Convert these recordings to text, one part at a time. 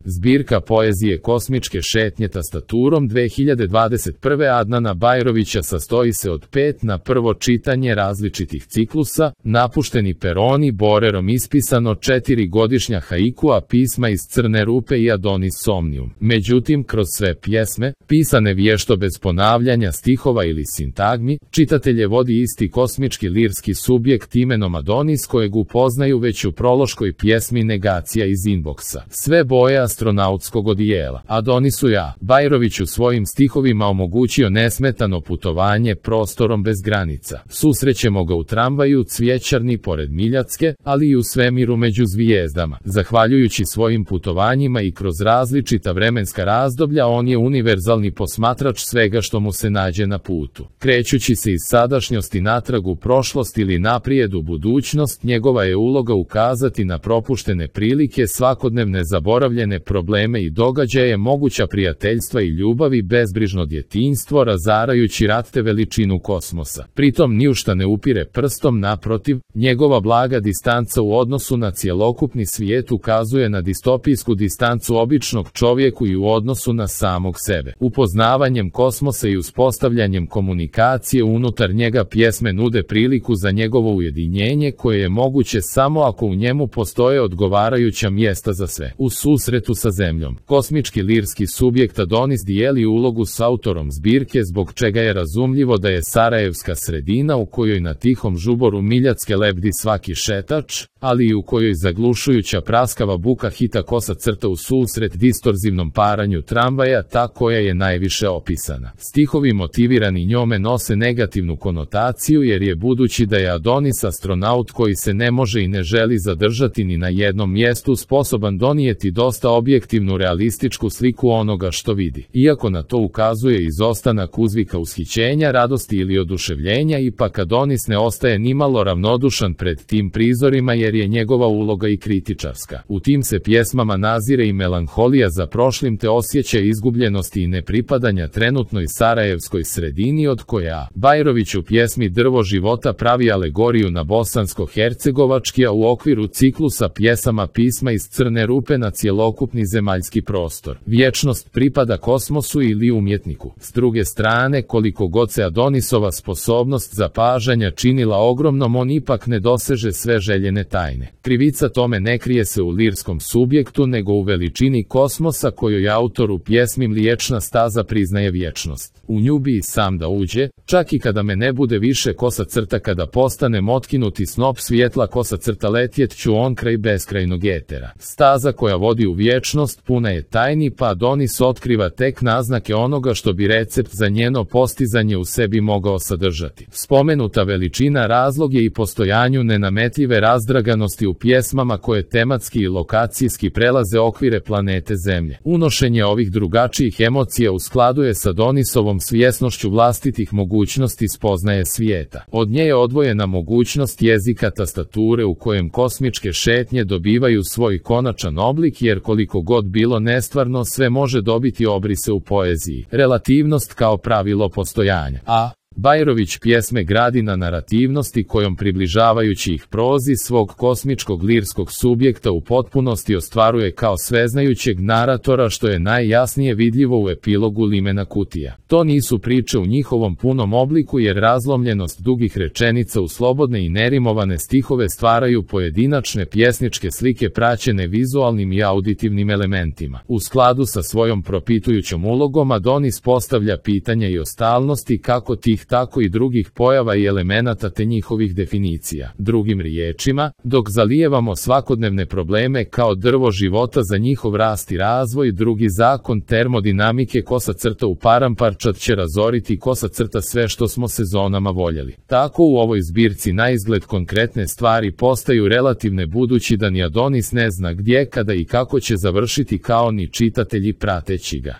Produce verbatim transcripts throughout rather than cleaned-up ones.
Zbirka poezije Kosmičke šetnje tastaturom dve hiljade dvadeset prve. Adnana Bajrovića sastoji se od pet na prvo čitanje različitih ciklusa, Napušteni peroni, Borerom ispisano, četiri godišnja haikua, Pisma iz crne rupe i Adonis Somnium. Međutim, kroz sve pjesme, pisane vješto bez ponavljanja stihova ili sintagmi, čitatelje vodi isti kosmički lirski subjekt imenom Adonis kojeg upoznaju već u prološkoj pjesmi Negacija iz inboksa. Sve boje astronautskog odijela. Adonisu ja, Bajroviću, svojim stihovima omogućio nesmetano putovanje prostorom bez granica. Susrećemo ga u tramvaju, cvjećarni pored Miljacke, ali i u svemiru među zvijezdama. Zahvaljujući svojim putovanjima i kroz različita vremenska razdoblja, on je univerzalni posmatrač svega što mu se nađe na putu. Krećući se iz sadašnjosti natrag u prošlost ili naprijed u budućnost, njegova je uloga ukazati na propuštene prilike, svakodnevne zaboravljene probleme i događaje, moguća prijateljstva i ljubavi, bezbrižno djetinjstvo, razarajući rat te veličinu kosmosa. Pritom ni u šta ne upire prstom, naprotiv, njegova blaga distanca u odnosu na cjelokupni svijet ukazuje na distopijsku distancu običnog čovjeku i u odnosu na samog sebe. Upoznavanjem kosmosa i uspostavljanjem komunikacije unutar njega pjesme nude priliku za njegovo ujedinjenje koje je moguće samo ako u njemu postoje odgovarajuća mjesta za sve. U susretu sa zemljom, kosmički lirski subjekt Adonis dijeli ulogu s autorom zbirke, zbog čega je razumljivo da je sarajevska sredina u kojoj na tihom žuboru Miljacke lebdi svaki šetač, ali i u kojoj zaglušujuća praskava buka hita kosa crta u susret distorzivnom paranju tramvaja ta koja je najviše opisana. Stihovi motivirani njome nose negativnu konotaciju jer je, budući da je Adonis astronaut koji se ne može i ne želi zadržati ni na jednom mjestu, sposoban donijeti dosta objektivnu realističku sliku onoga što vidi. Iako na to ukazuje izostanak uzvika ushićenja, radosti ili oduševljenja, ipak Adonis ne ostaje nimalo ravnodušan pred tim prizorima jer je njegova uloga i kritičarska. U tim se pjesmama nazire i melanholija za prošlim te osjećaj izgubljenosti i nepripadanja trenutnoj sarajevskoj sredini od koja Bajrović u pjesmi Drvo života pravi alegoriju na bosansko-hercegovački, a u okviru ciklusa pjesama Pisma iz crne rupe na cjelokupni zemaljski prostor. Vječnost pripada kosmosu ili umjetniku. S druge strane, koliko god se Adonisova sposobnost zapažanja činila ogromnom, on ipak ne doseže sve željene tajne. Krivica tome ne krije se u lirskom subjektu, nego u veličini kosmosa kojoj autor u pjesmi Mliječna staza priznaje vječnost. U nju bi i sam da uđe, čak i kada me ne bude više kosa crta, kada postanem otkinuti snop svjetla kosa crta, letjet ću on kraj beskrajnog etera. Staza koja vodi u vječnost puna je tajni, pa Adonis otkriva tek naznake onoga što bi recept za njeno postizanje u sebi mogao sadržati. Spomenuta veličina razlog je i postojanju nenametljive razdraganosti u pjesmama koje tematski i lokacijski prelaze okvire planete Zemlje. Unošenje ovih drugačijih emocija u skladu je s Adonisovom svjesnošću vlastitih mogućnosti spoznaje svijeta. Od nje je odvojena mogućnost jezika tastature u kojem kosmičke šetnje dobivaju svoj konačan oblik, jer koliko god bilo nestvarno, sve može dobiti obrise u poeziji. Relativnost kao pravilo postojanja. A Bajrović pjesme gradi na narativnosti kojom, približavajući ih prozi svog kosmičkog lirskog subjekta, u potpunosti ostvaruje kao sveznajućeg naratora, što je najjasnije vidljivo u epilogu Limena Kutija. To nisu priče u njihovom punom obliku, jer razlomljenost dugih rečenica u slobodne i nerimovane stihove stvaraju pojedinačne pjesničke slike praćene vizualnim i auditivnim elementima. U skladu sa svojom propitujućom ulogom, Adonis postavlja pitanja i o stalnosti kako tih tako i drugih pojava i elemenata te njihovih definicija. Drugim riječima, dok zalijevamo svakodnevne probleme kao drvo života za njihov rast i razvoj, drugi zakon termodinamike kosa crta u paramparčad će razoriti kosa crta sve što smo sezonama voljeli. Tako u ovoj zbirci naizgled konkretne stvari postaju relativne, budući da ni Adonis ne zna gdje, kada i kako će završiti, kao ni čitatelji prateći ga.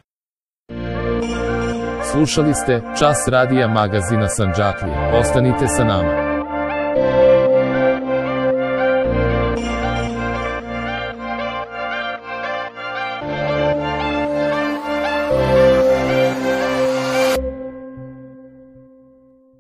Slušali ste Čas radija magazina Sandžaklija. Ostanite sa nama.